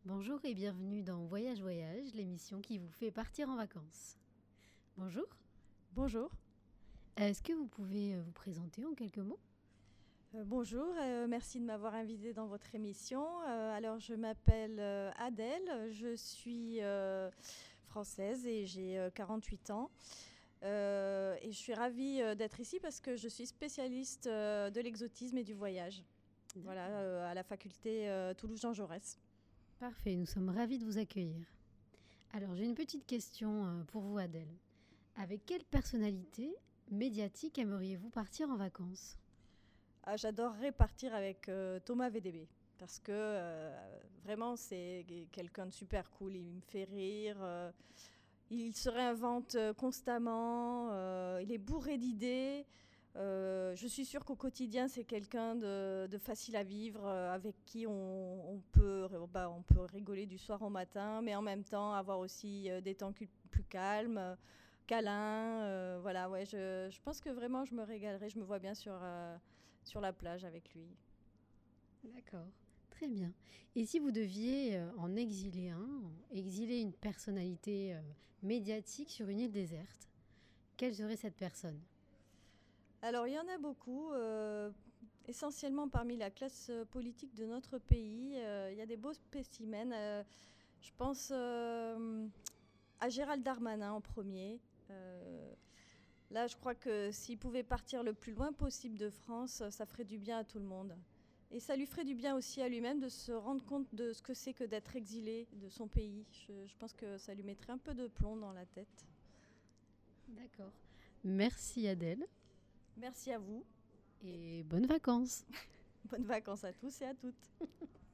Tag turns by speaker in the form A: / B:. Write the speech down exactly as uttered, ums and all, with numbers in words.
A: Bonjour et bienvenue dans Voyage Voyage, l'émission qui vous fait partir en vacances. Bonjour.
B: Bonjour.
A: Est-ce que vous pouvez euh, vous présenter en quelques mots?
B: Euh, bonjour, euh, merci de m'avoir invitée dans votre émission. Euh, alors, je m'appelle euh, Adèle, je suis euh, française et j'ai euh, quarante-huit ans. Euh, et je suis ravie euh, d'être ici parce que je suis spécialiste euh, de l'exotisme et du voyage. Voilà, euh, à la faculté euh, Toulouse-Jean Jaurès.
A: Parfait, nous sommes ravis de vous accueillir. Alors j'ai une petite question euh, pour vous Adèle. Avec quelle personnalité médiatique aimeriez-vous partir en vacances?
B: Ah, j'adorerais partir avec euh, Thomas V D B parce que euh, vraiment c'est quelqu'un de super cool, il me fait rire. Euh, Il se réinvente euh, constamment, euh, il est bourré d'idées. Euh, je suis sûre qu'au quotidien, c'est quelqu'un de, de facile à vivre, euh, avec qui on, on peut, bah, on peut rigoler du soir au matin, mais en même temps avoir aussi euh, des temps cu- plus calmes, euh, câlins. Euh, voilà, ouais, je, je pense que vraiment je me régalerai. Je me vois bien sur, euh, sur la plage avec lui.
A: D'accord, très bien. Et si vous deviez euh, en exiler un, en exiler une personnalité euh, médiatique sur une île déserte, quelle serait cette personne?
B: Alors, il y en a beaucoup, euh, essentiellement parmi la classe euh, politique de notre pays. Euh, il y a des beaux spécimens. Euh, je pense euh, à Gérald Darmanin en premier. Euh, là, je crois que s'il pouvait partir le plus loin possible de France, ça ferait du bien à tout le monde. Et ça lui ferait du bien aussi à lui-même de se rendre compte de ce que c'est que d'être exilé de son pays. Je, je pense que ça lui mettrait un peu de plomb dans la tête.
A: D'accord. Merci Adèle
B: Merci à vous.
A: et bonnes vacances.
B: Bonnes vacances à tous et à toutes.